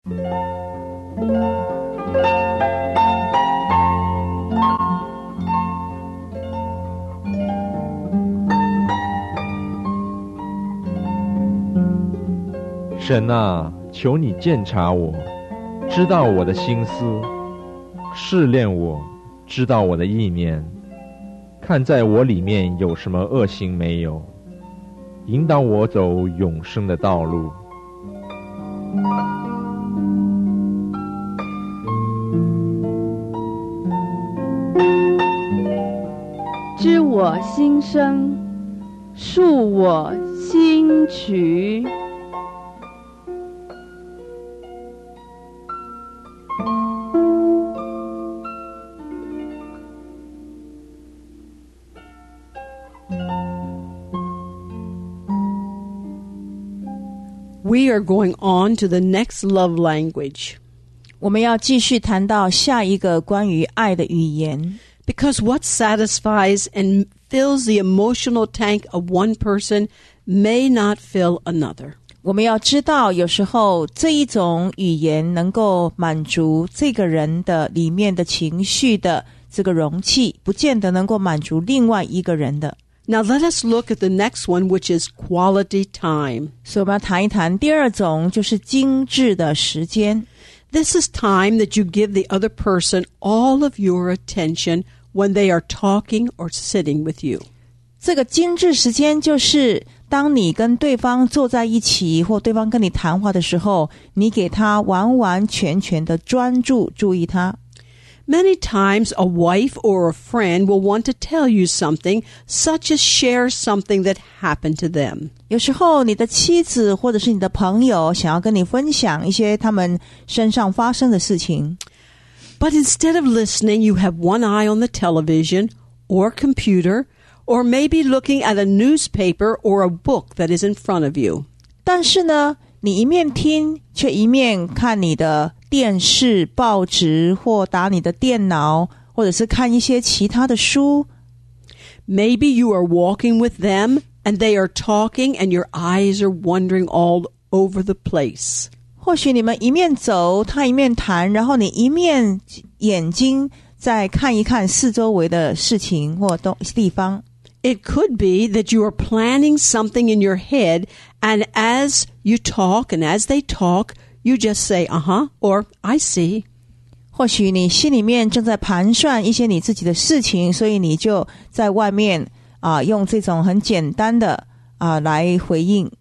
神啊，求你鉴察我，知道我的心思，试炼我，知道我的意念，看在我里面有什么恶行没有，引导我走永生的道路。 知我心声，述我心曲。 We are going on to the next love language. 我们要继续谈到下一个关于爱的语言。 Because what satisfies and fills the emotional tank of one person may not fill another. 我们要知道，有时候这一种语言能够满足这个人的里面的情绪的这个容器，不见得能够满足另外一个人的。 Now let us look at the next one, which is quality time. 所以我们要谈一谈第二种，就是精致的时间。 This is time that you give the other person all of your attention when they are talking or sitting with you. 这个精致时间就是当你跟对方坐在一起，或对方跟你谈话的时候，你给他完完全全的专注，注意他。 Many times a wife or a friend will want to tell you something, such as share something that happened to them. 有时候你的妻子或者是你的朋友想要跟你分享一些他们身上发生的事情。 But instead of listening, you have one eye on the television or computer, or maybe looking at a newspaper or a book that is in front of you. 但是呢，你一面听，却一面看你的电视、报纸，或打你的电脑，或者是看一些其他的书。 Maybe you are walking with them, and they are talking, and your eyes are wandering all over the place. 或许你们一面走，他一面谈，然后你一面眼睛再看一看四周围的事情或地方。 It could be that you are planning something in your head, and as you talk and as they talk, you just say, uh-huh, or I see. 或许你心里面正在盘算一些你自己的事情，所以你就在外面用这种很简单的来回应。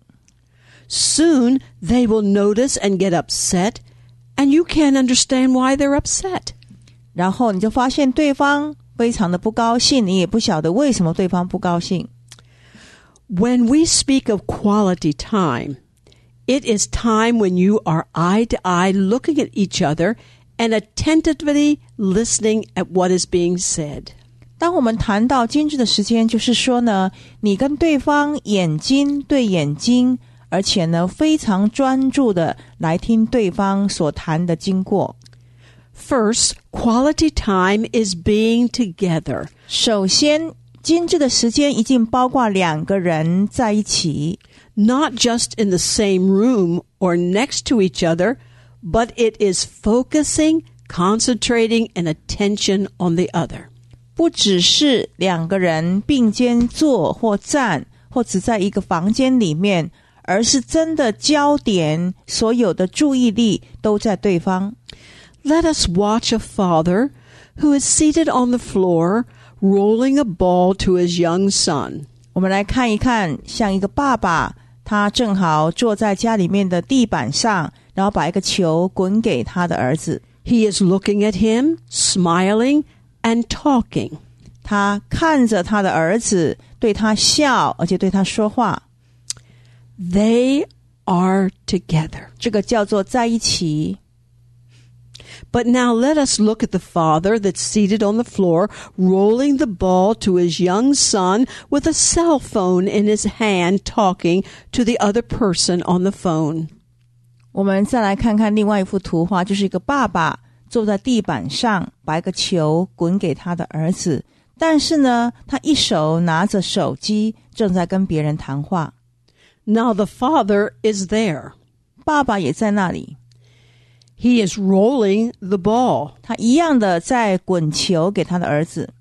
Soon they will notice and get upset, and you can't understand why they're upset. 然后你就发现对方非常的不高兴，你也不晓得为什么对方不高兴。 When we speak of quality time, it is time when you are eye to eye looking at each other and attentively listening at what is being said. 当我们谈到精致的时间，就是说呢，你跟对方眼睛对眼睛，而且呢非常专注的来听对方所谈的经过。 First, quality time is being together. 首先，精致的时间一定包括两个人在一起。 Not just in the same room or next to each other, but it is focusing, concentrating, and attention on the other. 不只是两个人并肩坐或站，或只在一个房间里面，而是真的焦点，所有的注意力都在对方。 Let us watch a father who is seated on the floor, rolling a ball to his young son. 我们来看一看，像一个爸爸，他正好坐在家里面的地板上，然后把一个球滚给他的儿子。 He is looking at him, smiling, and talking. 他看着他的儿子，对他笑，而且对他说话。 They are together. 这个叫做在一起。 But now let us look at the father that's seated on the floor, rolling the ball to his young son with a cell phone in his hand, talking to the other person on the phone. 我们再来看看另外一幅图画，就是一个爸爸坐在地板上，把一个球滚给他的儿子，但是呢，他一手拿着手机，正在跟别人谈话。 Now the father is there. 爸爸也在那里。 He is rolling the ball. 他一样的在滚球给他的儿子，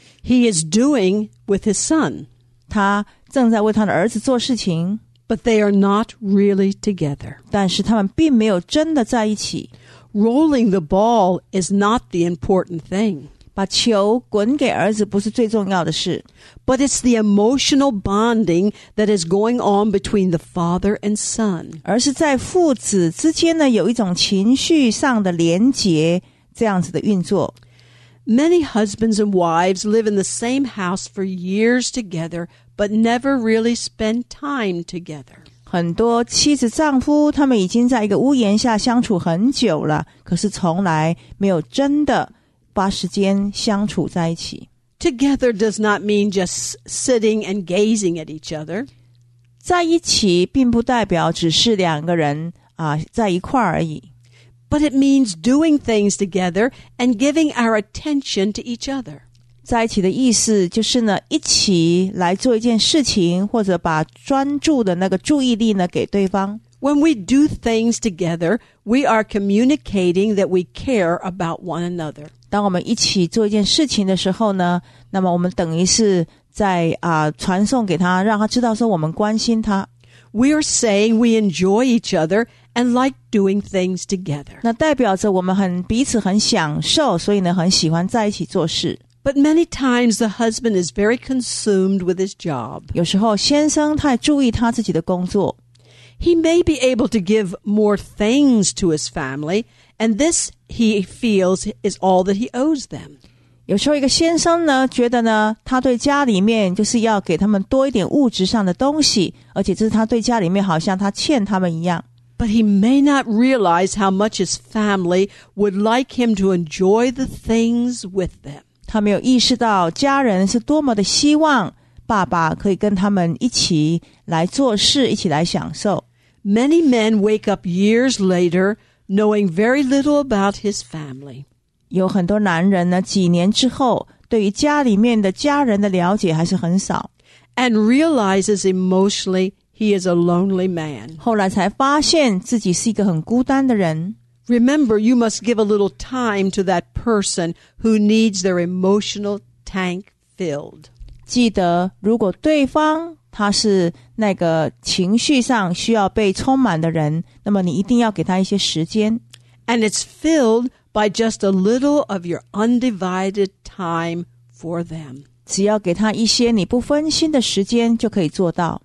He is doing with his son, 他正在为他的儿子做事情， but they are not really together. 但是他们并没有真的在一起。 Rolling the ball is not the important thing, 把球滚给儿子不是最重要的事， but it's the emotional bonding that is going on between the father and son. 而是在父子之间呢有一种情绪上的连结，这样子的运作。 Many husbands and wives live in the same house for years together, but never really spend time together. 很多妻子丈夫他们已经在一个屋檐下相处很久了，可是从来没有真的把时间相处在一起。 Together does not mean just sitting and gazing at each other. 在一起并不代表只是两个人在一块儿而已， But it means doing things together and giving our attention to each other. 在一起的意思就是呢，一起来做一件事情，或者把专注的那个注意力呢给对方。 When we do things together, we are communicating that we care about one another. 当我们一起做一件事情的时候呢，那么我们等于是在传送给他，让他知道说我们关心他。 We are saying we enjoy each other and like doing things together. 那代表着我们彼此很享受，所以呢很喜欢在一起做事。 But many times the husband is very consumed with his job. 有时候先生太注意他自己的工作， He may be able to give more things to his family, and this he feels is all that he owes them. 有时候一个先生呢觉得呢他对家里面就是要给他们多一点物质上的东西，而且这是他对家里面好像他欠他们一样。 But he may not realize how much his family would like him to enjoy the things with them. 他没有意识到家人是多么的希望爸爸可以跟他们一起来做事，一起来享受。 Many men wake up years later knowing very little about his family. 有很多男人呢，几年之后对于家里面的家人的了解还是很少， And realizes emotionally he is a lonely man. 后来才发现自己是一个很孤单的人。 Remember, you must give a little time to that person who needs their emotional tank filled. 记得，如果对方他是那个情绪上需要被充满的人，那么你一定要给他一些时间。 And it's filled by just a little of your undivided time for them. 只要给他一些你不分心的时间，就可以做到。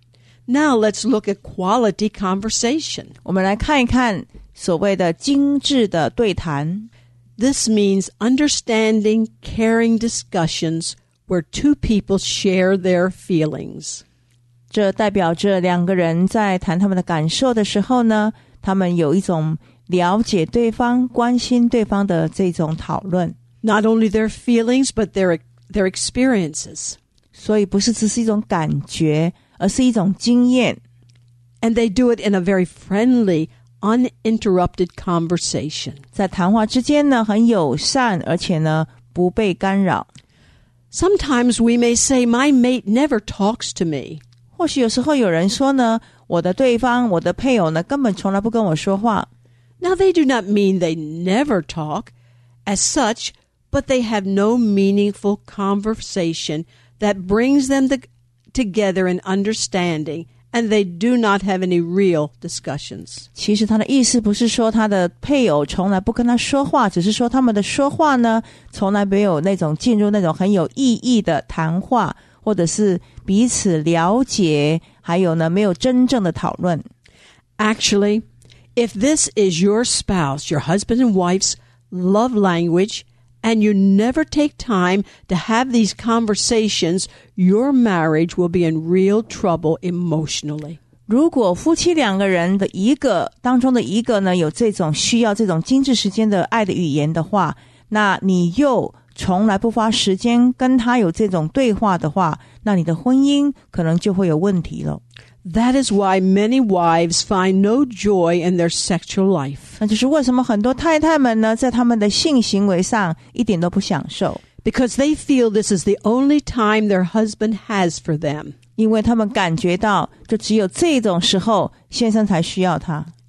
Now let's look at quality conversation. 我们来看一看所谓的精致的对谈。 This means understanding, caring discussions where two people share their feelings. 这代表着两个人在谈他们的感受的时候呢，他们有一种了解对方、关心对方的这种讨论。 Not only their feelings, but their experiences. 所以不是只是一种感觉，而是一种经验。 And they do it in a very friendly, uninterrupted conversation. 在谈话之间呢，很友善，而且呢不被干扰。 Sometimes we may say, my mate never talks to me. 或许有时候有人说呢，我的对方，我的配偶呢，根本从来不跟我说话。 Now, they do not mean they never talk as such, but they have no meaningful conversation that brings them together in understanding, and they do not have any real discussions. 其实他的意思不是说他的配偶从来不跟他说话，只是说他们的说话呢，从来没有那种进入那种很有意义的谈话，或者是彼此了解，还有呢没有真正的讨论。 Actually, if this is your spouse, your husband and wife's love language, and you never take time to have these conversations, your marriage will be in real trouble emotionally. 如果夫妻两个人的当中的一个呢，有这种需要这种精致时间的爱的语言的话，那你又从来不花时间跟他有这种对话的话，那你的婚姻可能就会有问题了。 That is why many wives find no joy in their sexual life. 那就是为什么很多太太们呢，在他们的性行为上一点都不享受， Because they feel this is the only time their husband has for them. 因为他们感觉到就只有这种时候先生才需要他。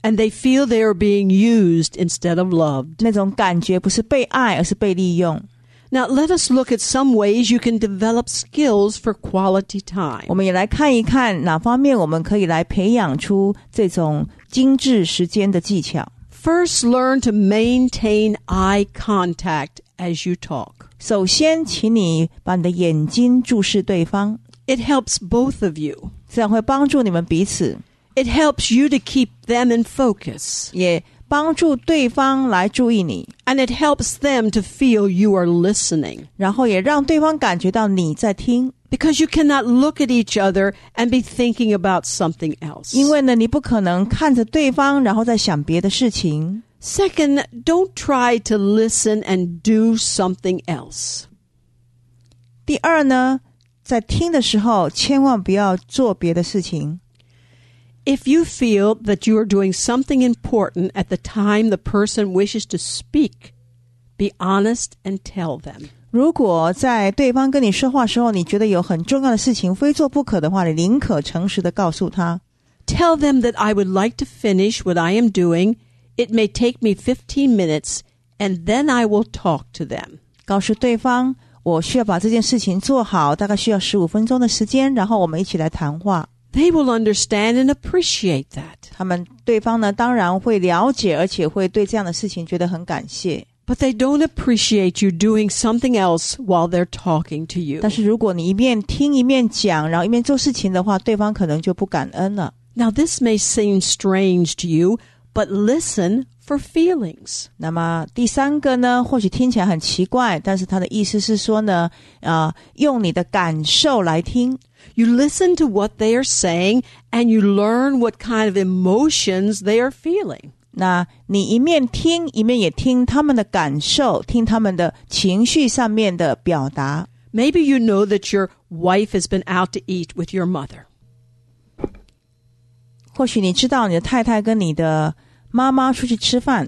and they feel they are being used instead of loved. 那种感觉不是被爱，而是被利用。 Now, let us look at some ways you can develop skills for quality time. 我们也来看一看哪方面我们可以来培养出这种精致时间的技巧。 First, learn to maintain eye contact as you talk. 首先，请你把你的眼睛注视对方， It helps both of you. 这样会帮助你们彼此， It helps you to keep them in focus. 也帮助对方来注意你， And it helps them to feel you are listening. 然后也让对方感觉到你在听。 Because you cannot look at each other and be thinking about something else. 因为呢，你不可能看着对方，然后再想别的事情。 Second, don't try to listen and do something else. 第二呢，在听的时候，千万不要做别的事情。 If you feel that you are doing something important at the time the person wishes to speak, be honest and tell them. 如果在对方跟你说话的时候，你觉得有很重要的事情非做不可的话，你宁可诚实的告诉他。 Tell them that I would like to finish what I am doing. It may take me 15 minutes, and then I will talk to them. 告诉对方，我需要把这件事情做好，大概需要15分钟的时间，然后我们一起来谈话。 They will understand and appreciate that. 对方呢，当然会了解，而且会对这样的事情觉得很感谢。 But they don't appreciate you doing something else while they're talking to you. 但是如果你一面听一面讲，然后一面做事情的话，对方可能就不感恩了。 Now, this may seem strange to you, but listen for feelings. 那么第三个呢，或许听起来很奇怪，但是他的意思是说呢，用你的感受来听。 You listen to what they are saying, and you learn what kind of emotions they are feeling. 那你一面听，一面也听他们的感受，听他们的情绪上面的表达。 Maybe you know that your wife has been out to eat with your mother. 或许你知道你的太太跟你的妈妈出去吃饭，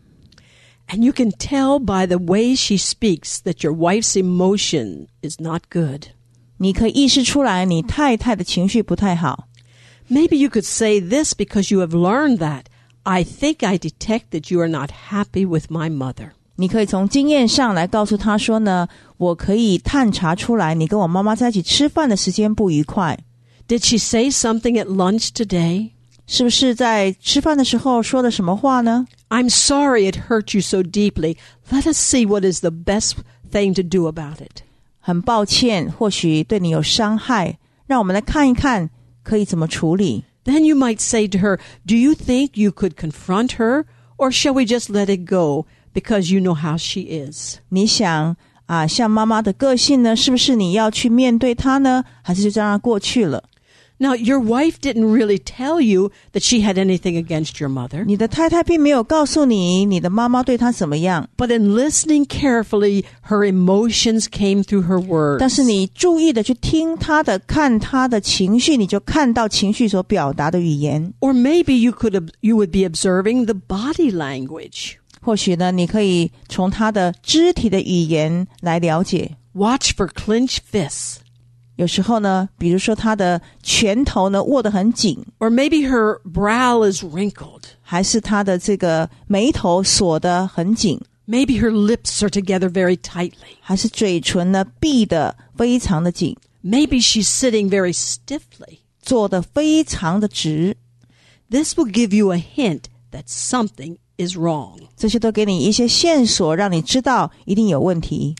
And you can tell by the way she speaks that your wife's emotion is not good. 你可以意识出来你太太的情绪不太好。 Maybe you could say this because you have learned that. I think I detect that you are not happy with my mother. 你可以从经验上来告诉他说呢，我可以探查出来你跟我妈妈在一起吃饭的时间不愉快。 Did she say something at lunch today? 是不是在吃饭的时候说了什么话呢？ I'm sorry it hurt you so deeply. Let us see what is the best thing to do about it. 很抱歉，或许对你有伤害，让我们来看一看可以怎么处理。 Then you might say to her, do you think you could confront her, or shall we just let it go because you know how she is? 你想像妈妈的个性呢，是不是你要去面对她呢，还是就让她过去了？ Now, your wife didn't really tell you that she had anything against your mother. 你的太太并没有告诉你你的妈妈对她怎么样， But in listening carefully, her emotions came through her words. 但是你注意的去听她的，看她的情绪，你就看到情绪所表达的语言。 Or maybe you would be observing the body language. 或许呢，你可以从她的肢体的语言来了解。 Watch for clenched fists. 有时候呢，比如说她的拳头呢握得很紧， Or maybe her brow is wrinkled. 还是她的这个眉头锁得很紧， Maybe her lips are together very tightly. 还是嘴唇呢闭得非常的紧， Maybe she's sitting very stiffly. 坐得非常的直。 This will give you a hint that something is wrong. 这些都给你一些线索，让你知道一定有问题。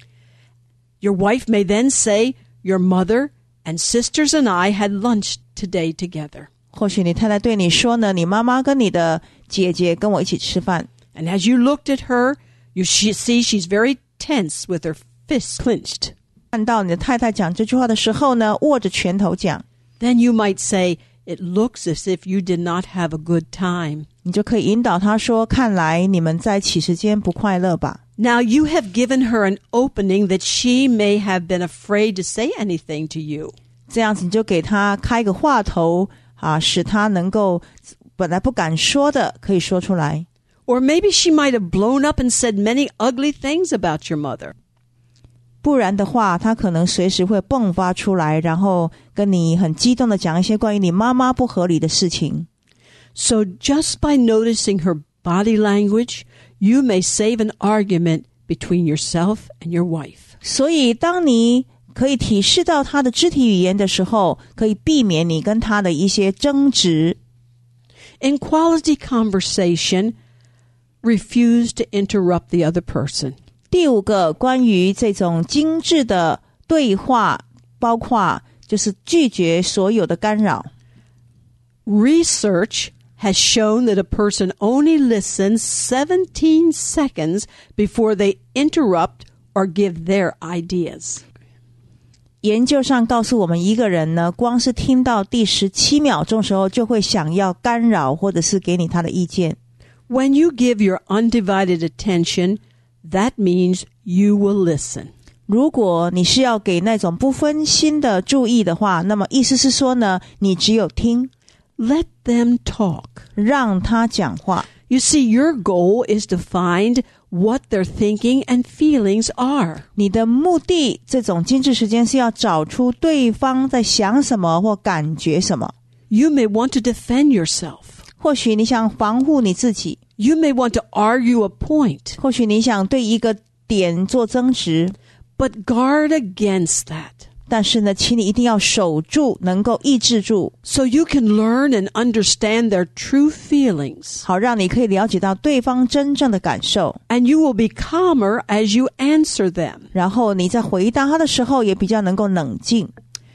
Your wife may then say, your mother and sisters and I had lunch today together. 或许你太太对你说呢，你妈妈跟你的姐姐跟我一起吃饭， And as you looked at her, you see she's very tense with her fists clenched. 看到你的太太讲这句话的时候呢，握着拳头讲， Then you might say, it looks as if you did not have a good time. 你就可以引导她说，看来你们在一起时间不快乐吧。 Now you have given her an opening that she may have been afraid to say anything to you. 这样子你就给她开个话头使她能够本来不敢说的可以说出来。 Or maybe she might have blown up and said many ugly things about your mother. 不然的话，她可能随时会迸发出来，然后跟你很激动的讲一些关于你妈妈不合理的事情。 So just by noticing her body language, you may save an argument between yourself and your wife. 所以当你可以体视到他的肢体语言的时候，可以避免你跟他的一些争执。 In quality conversation, refuse to interrupt the other person. 第5个，关于这种精致的对话，包括就是拒绝所有的干扰。 Research has shown that a person only listens 17 seconds before they interrupt or give their ideas. 研究上告诉我们，一个人呢，光是听到第17秒钟的时候，就会想要干扰或者是给你他的意见。 When you give your undivided attention, that means you will listen. 如果你是要给那种不分心的注意的话，那么意思是说呢，你只有听， Let them talk. 让他讲话。 You see, your goal is to find what their thinking and feelings are. 你的目的，这种精致时间是要找出对方在想什么或感觉什么。 You may want to defend yourself. 或许你想防护你自己， You may want to argue a point. 或许你想对一个点做争执， But guard against that. 但是呢，请你一定要守住，能够抑制住， So you can learn and understand their true feelings. 好让你可以了解到对方真正的感受， And you will be calmer as you answer them. 然后你在回答他的时候也比较能够冷静。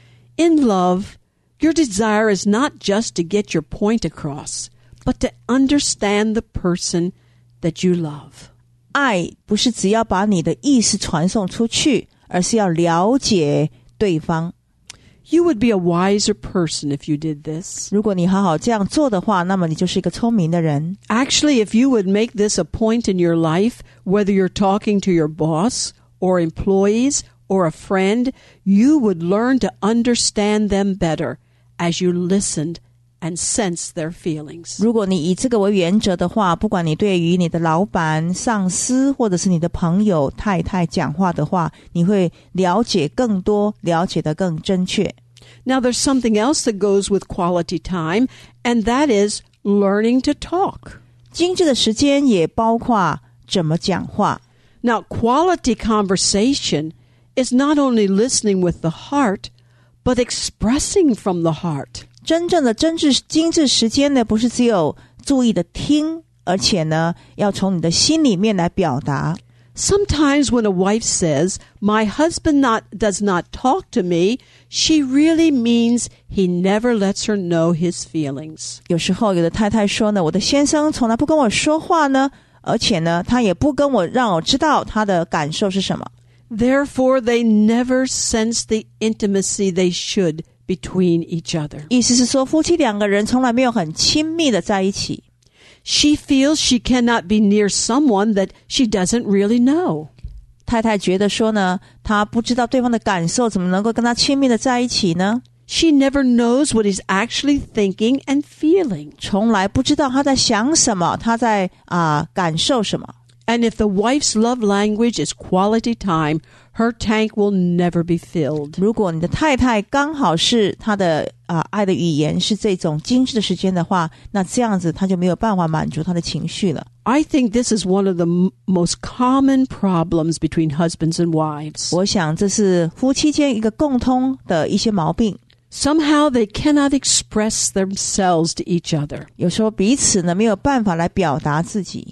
In love, your desire is not just to get your point across, but to understand the person that you love. 爱不是只要把你的意思传送出去，而是要了解对方。 You would be a wiser person if you did this. 如果你好好这样做的话，那么你就是一个聪明的人。 Actually, if you would make this a point in your life, whether you're talking to your boss or employees or a friend, you would learn to understand them better as you listened and sense their feelings. 如果你以这个为原则的话，不管你对于你的老板、上司或者是你的朋友、太太讲话的话，你会了解更多，了解得更正确。 Now, there's something else that goes with quality time, and that is learning to talk. 精致的时间也包括怎么讲话。 Now, quality conversation is not only listening with the heart, but expressing from the heart. 真正的精致时间呢，不是只有注意的听，而且呢，要从你的心里面来表达。 Sometimes when a wife says, "My husband does not talk to me," she really means he never lets her know his feelings. 有时候有的太太说呢，我的先生从来不跟我说话呢，而且呢，他也不跟我让我知道他的感受是什么。 Therefore, they never sense the intimacy they should between each other. 意思是说，夫妻两个人从来没有很亲密的在一起。 She feels she cannot be near someone that she doesn't really know. 太太觉得说呢，她不知道对方的感受，怎么能够跟他亲密的在一起呢？ She never knows what he's actually thinking and feeling. 从来不知道他在想什么，他在感受什么。 And if the wife's love language is quality time, her tank will never be filled. 如果你的太太刚好是她的爱的语言是这种精致的时间的话，那这样子她就没有办法满足她的情绪了。 I think this is one of the most common problems between husbands and wives. 我想这是夫妻间一个共通的一些毛病。 Somehow they cannot express themselves to each other. 有时候彼此呢没有办法来表达自己。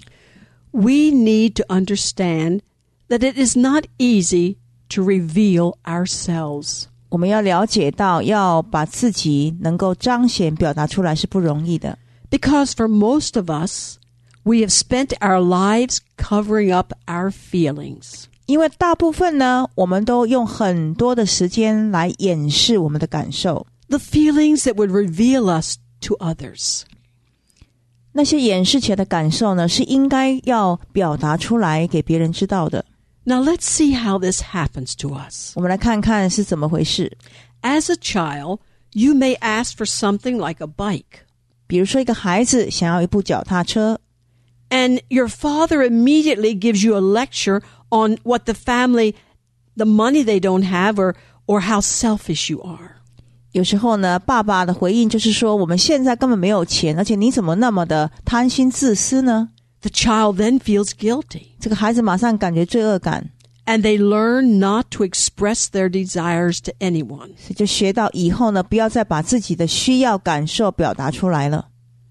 We need to understand that it is not easy to reveal ourselves. 我们要了解到，要把自己能够彰显表达出来是不容易的。 Because for most of us, we have spent our lives covering up our feelings. 因为大部分呢，我们都用很多的时间来掩饰我们的感受。 The feelings that would reveal us to others. 那些掩饰起来的感受呢，是应该要表达出来给别人知道的。 Now let's see how this happens to us. 我们来看看是怎么回事。 As a child, you may ask for something like a bike. 比如说一个孩子想要一部脚踏车， And your father immediately gives you a lecture on what the money they don't have or how selfish you are. 有时候呢，爸爸的回应就是说，我们现在根本没有钱，而且你怎么那么的贪心自私呢？ The child then feels guilty, 这个孩子马上感觉罪恶感， and they learn not to express their desires to anyone. 所以就学到以后呢，不要再把自己的需要感受表达出来了。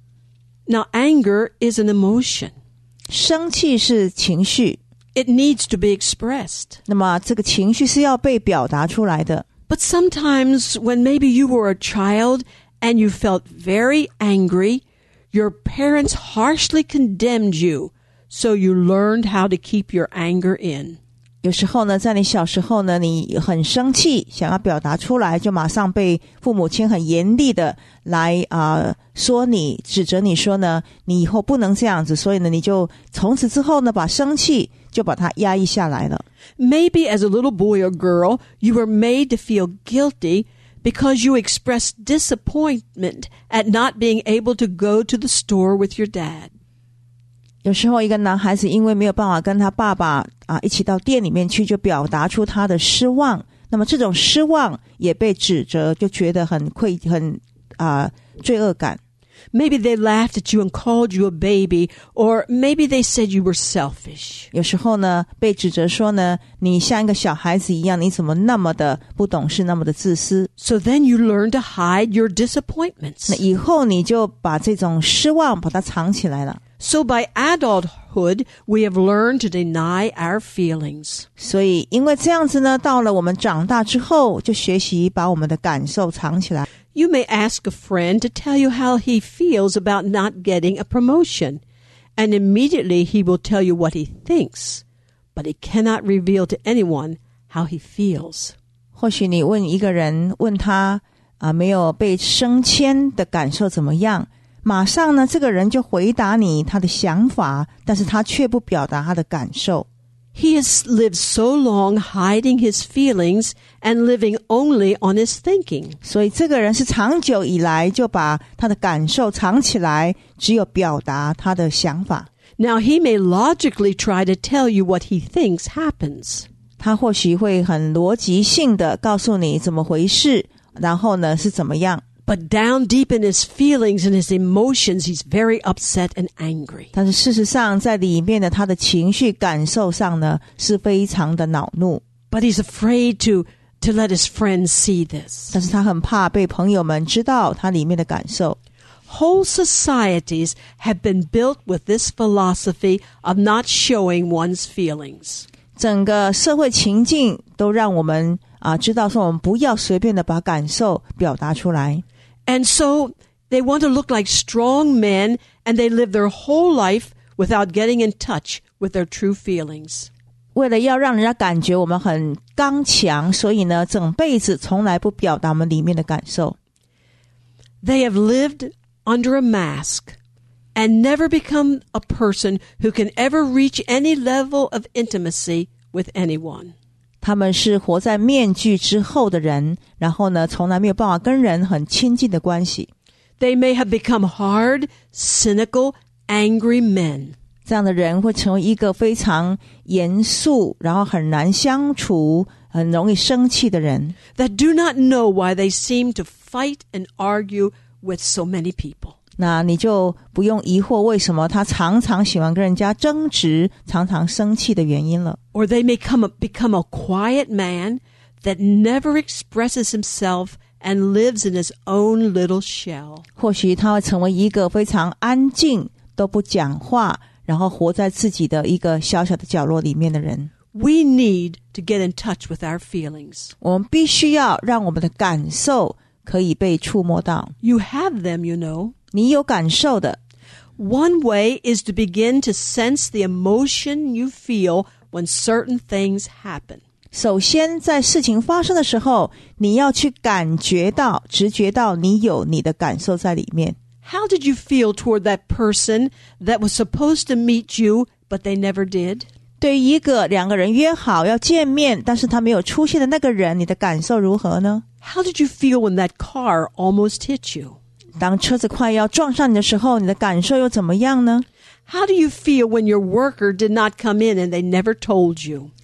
Now, anger is an emotion. 生气是情绪， It needs to be expressed. 那么这个情绪是要被表达出来的。 But sometimes when maybe you were a child and you felt very angry, your parents harshly condemned you, so you learned how to keep your anger in. 有时候呢，在你小时候呢，你很生气，想要表达出来，就马上被父母亲很严厉的来说你，指责你说呢，你以后不能这样子，所以呢，你就从此之后呢，把生气就把它压抑下来了。 Maybe as a little boy or girl, you were made to feel guilty because you expressed disappointment at not being able to go to the store with your dad. 有时候一个男孩子因为没有办法跟他爸爸一起到店里面去，就表达出他的失望，那么这种失望也被指责，就觉得很罪恶感。 Maybe they laughed at you and called you a baby, or maybe they said you were selfish. 有时候呢，被指责说呢，你像一个小孩子一样，你怎么那么的不懂事，那么的自私。 So then you learn to hide your disappointments. 那以后你就把这种失望把它藏起来了。 So by adulthood, we have learned to deny our feelings. 所以因为这样子呢，到了我们长大之后，就学习把我们的感受藏起来。 You may ask a friend to tell you how he feels about not getting a promotion, and immediately he will tell you what he thinks, but he cannot reveal to anyone how he feels. 或许你问一个人，问他没有被升迁的感受怎么样，马上呢，这个人就回答你他的想法，但是他却不表达他的感受。 He has lived so long hiding his feelings and living only on his thinking. 所以这个人是长久以来就把他的感受藏起来，只有表达他的想法。 Now he may logically try to tell you what he thinks happens. 他或许会很逻辑性的告诉你怎么回事，然后呢是怎么样。 But down deep in his feelings and his emotions, he's very upset and angry. 但是事实上在里面的他的情绪感受上呢是非常的恼怒。 But he's afraid to let his friends see this. 但是他很怕被朋友们知道他里面的感受。 Whole societies have been built with this philosophy of not showing one's feelings. 整个社会情境都让我们知道说我们不要随便的把感受表达出来。 And so they want to look like strong men, and they live their whole life without getting in touch with their true feelings. 为了要让人家感觉我们很刚强，所以呢整辈子从来不表达我们里面的感受。 They have lived under a mask and never become a person who can ever reach any level of intimacy with anyone. 他们是活在面具之后的人，然后呢从来没有办法跟人很亲近的关系。 They may have become hard, cynical, angry men. 这样的人会成为一个非常严肃，然后很难相处，很容易生气的人。 That do not know why they seem to fight and argue with so many people. 那你就不用疑惑为什么他常常喜欢跟人家争执，常常生气的原因了。 Or they may become a quiet man that never expresses himself and lives in his own little shell. 或许他会成为一个非常安静，都不讲话，然后活在自己的一个小小的角落里面的人。 We need to get in touch with our feelings. 我们必须要让我们的感受可以被触摸到。 You have them, you know. 你有感受的。 One way is to begin to sense the emotion you feel when certain things happen. 首先在事情发生的时候，你要去感觉到，直觉到你有你的感受在里面。 How did you feel toward that person that was supposed to meet you, but they never did? 对于两个人约好要见面，但是他没有出现的那个人，你的感受如何呢？ How did you feel when that car almost hit you? 当车子快要撞上你的时候，你的感受又怎么样呢？ How do you feel when your worker did not come in and they never told you?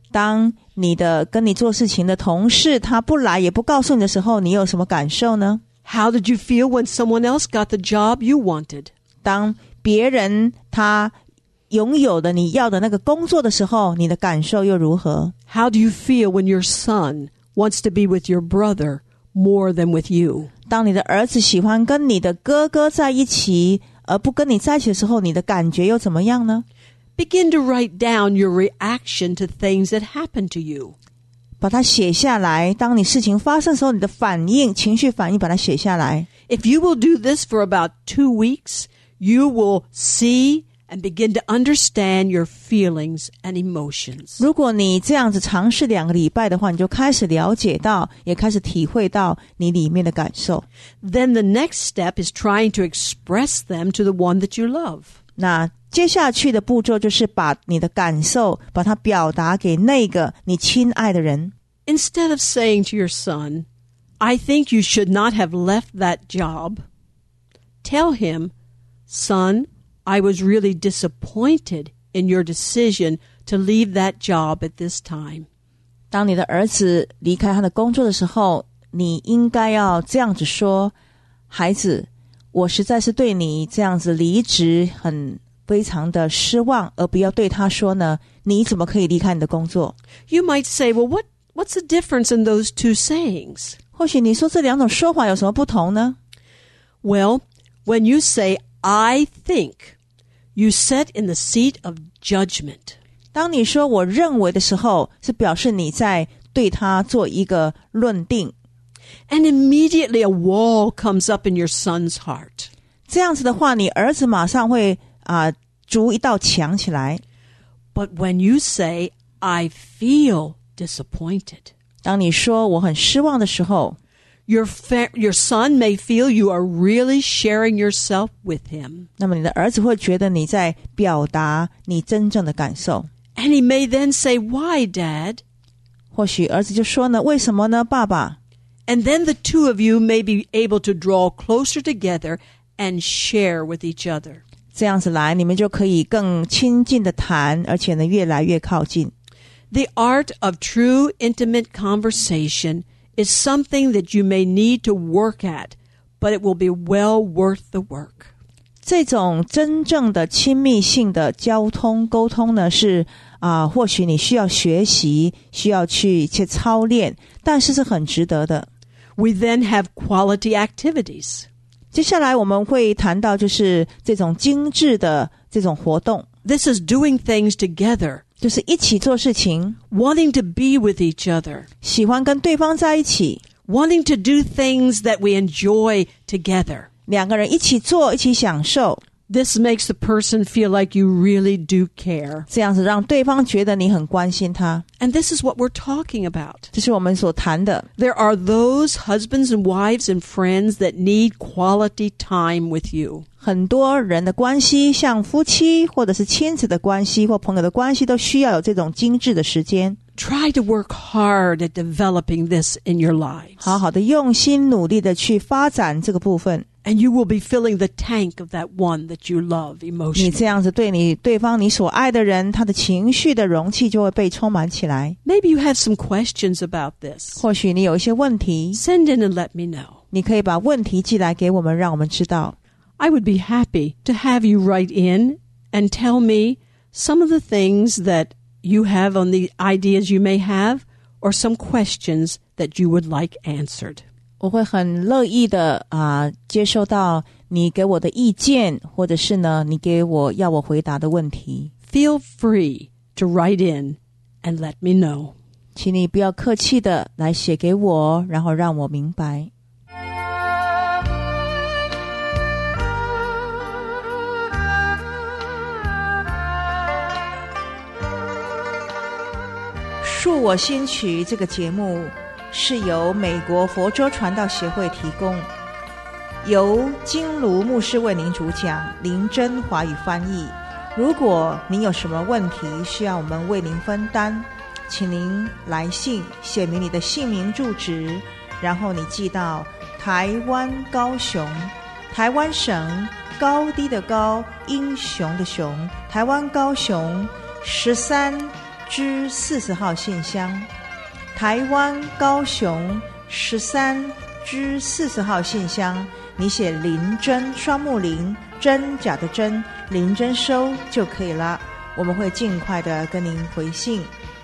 当你的跟你做事情的同事他不来也不告诉你的时候，你有什么感受呢？ How did you feel when someone else got the job you wanted? 当别人他拥有的你要的那个工作的时候，你的感受又如何？ How do you feel when your son wants to be with your brother more than with you? 当你的儿子喜欢跟你的哥哥在一起而不跟你在一起的时候，你的感觉又怎么样呢？ Begin to write down your reaction to things that happen to you. 把它写下来，当你事情发生的时候，你的反应情绪反应把它写下来。 If you will do this for about 2 weeks, you will see and begin to understand your feelings and emotions. 如果你这样子尝试2个礼拜的话，你就开始了解到，也开始体会到你里面的感受。 Then the next step is trying to express them to the one that you love. 那接下去的步骤就是把你的感受把它表达给那个你亲爱的人。 Instead of saying to your son, I think you should not have left that job, tell him, Son, I was really disappointed in your decision to leave that job at this time. 当你的儿子离开他的工作的时候，你应该要这样子说，孩子，我实在是对你这样子离职非常的失望，而不要对他说呢，你怎么可以离开你的工作？ You might say, well, what's the difference in those two sayings? 或许你说这2种说法有什么不同呢？ Well, when you say, I think, you sit in the seat of judgment. 当你说我认为的时候，是表示你在对他做一个论定。 And immediately a wall comes up in your son's heart. 这样子的话，你儿子马上会筑一道墙起来。 But when you say, I feel disappointed, 当你说我很失望的时候， your son may feel you are really sharing yourself with him. 那么你的儿子会觉得你在表达你真正的感受。 And he may then say, Why, Dad? 或许儿子就说呢，为什么呢，爸爸？ And then the two of you may be able to draw closer together and share with each other. 这样子来，你们就可以更亲近的谈，而且呢，越来越靠近。 The art of true intimate conversation is something that you may need to work at, but it will be well worth the work. 这种真正的亲密性的沟通呢，是或许你需要学习，需要去操练，但是是很值得的。 We then have quality activities. 接下来我们会谈到就是这种精致的这种活动。 This is doing things together, 就是一起做事情， wanting to be with each other, 喜欢跟对方在一起， wanting to do things that we enjoy together. 2个人一起做，一起享受。 This makes the person feel like you really do care. 这样子让对方觉得你很关心他。 And this is what we're talking about. 这是我们所谈的。 There are those husbands and wives and friends that need quality time with you. 很多人的关系，像夫妻或者是亲子的关系或朋友的关系，都需要有这种精致的时间。 Try to work hard at developing this in your lives. 好好的用心努力的去发展这个部分。 And you will be filling the tank of that one that you love 你 emotionally. 这样子对方你所爱的人，他的情绪的容器就会被充满起来。 Maybe you have some questions about this. 或许你有一些问题， Send in and let me know. 你可以把问题寄来给我们，让我们知道。 I would be happy to have you write in and tell me some of the things that you have on the ideas you may have or some questions that you would like answered. 我会很乐意的接收到你给我的意见，或者是呢你要我回答的问题。 Feel free to write in and let me know. 请你不要客气的来写给我，然后让我明白。恕我心曲这个节目是由美国佛州传道协会提供，由金卢牧师为您主讲，林真华语翻译。如果您有什么问题需要我们为您分担，请您来信写明你的姓名住址，然后你寄到台湾高雄，台湾省高低的高，英雄的雄，台湾高雄13 之40号信箱，台湾高雄13之40号信箱，你写林真，双木林，真假的真，林真收就可以了，我们会尽快的跟您回信。